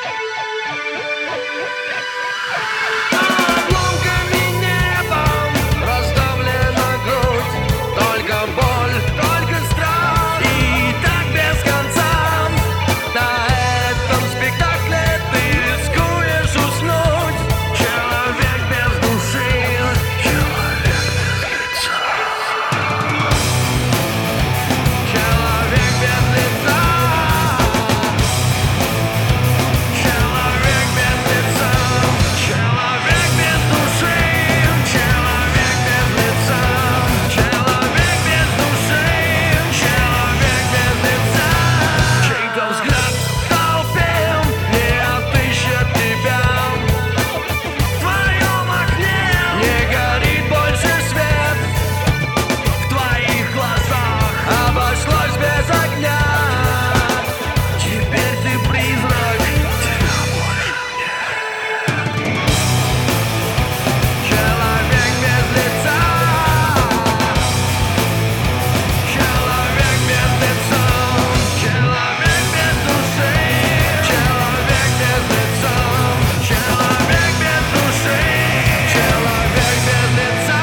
Обломками небом раздавлена грудь, только боль, только страх, и так без конца. На этом спектакле ты рискуешь уснуть. Человек без души, человек без лица, человек без лица, человек без лица, человек без души, человек без лица, человек без души, человек без лица. Чей-то взгляд в толпе не отыщет тебя. В твоем окне не горит больше свет. В твоих глазах обошлось без огня. Теперь ты призрак, тебя больше нет. Человек без лица, человек без лица, человек без души, человек без лица, человек без души, человек без лица.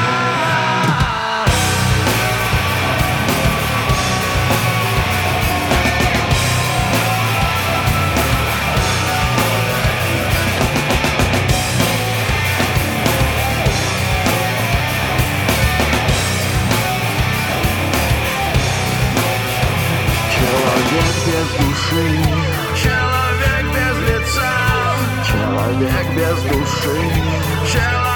Человек без души, человек без лица, человек без души, человек